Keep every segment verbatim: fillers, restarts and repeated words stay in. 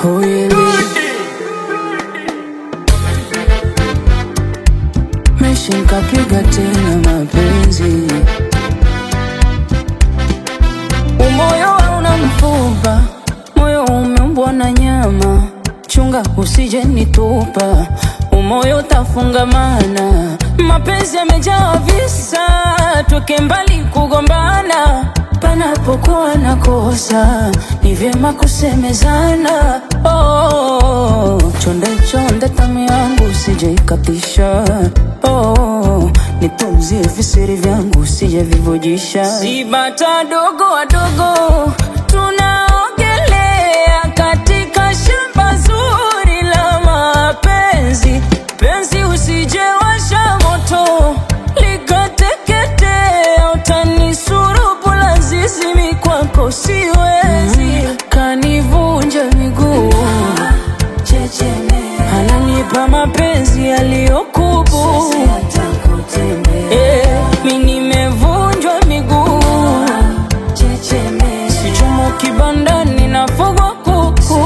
kweli. Meshi nikapiga tena mapenzi. Umoyo hauna mfupa, moyo umeumbwa na nyama. Chunga usije nitupa, umoyo tafungamana. Mapenzi yamejaa visa, tuke mbali kugombana. Panapokuwa na kosa, ni vyema kusemezana. Oh, chonde chonde tamu yangu usije ikatisha. Oh, nitunzie visiri vyangu usije vivujisha. Si bata dogo wadogo tunaogelea katika shamba zuri la mapenzi. Penzi usije washa moto likateketea, utanisulubu lazizi mikwako siwezi. Mm, kanivunja miguu ananipa mapenzi yaliyokubu. Eh, mi nimevunjwa miguu, sichomo kibandani nafugwa kuku.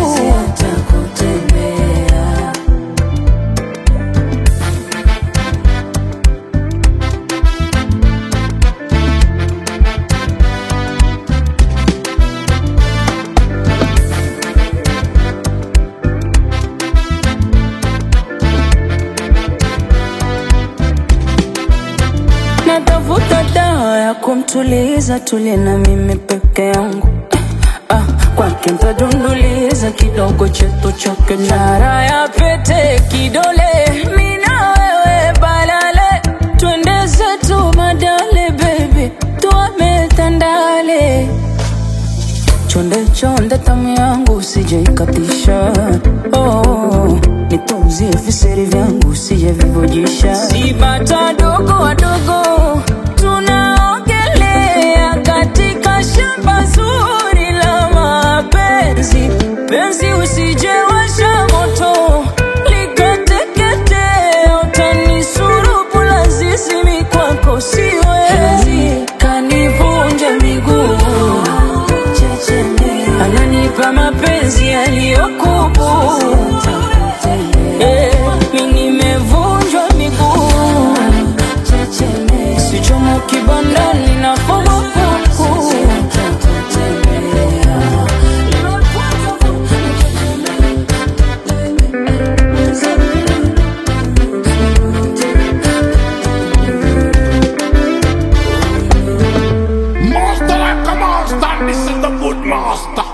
Natafuta dawa ya kumtuliza, tulie na mimi peke yangu. Ah, kwake ntadunduliza kidogo chetu chake. Nara ya pete kidole, mina wewe balale. Twende zetu madale baby, tuame tandale. Chonde chonde tamu yangu usije ikatisha. Oh, nitunzie visiri vyangu usije vivujisha. Si bata dogo wadogo tunaogelea katika shamba zuri la mapenzi. Penzi usije washa moto likateketea, utanisulubu lazizi mikwako siwezi. Kanivunja miguu ananipa mapenzi yaliyokubu. Eh, mi nimevunjwa miguu, sichomo kibandani nafugwa kuku. Master like a monster, this is the good master.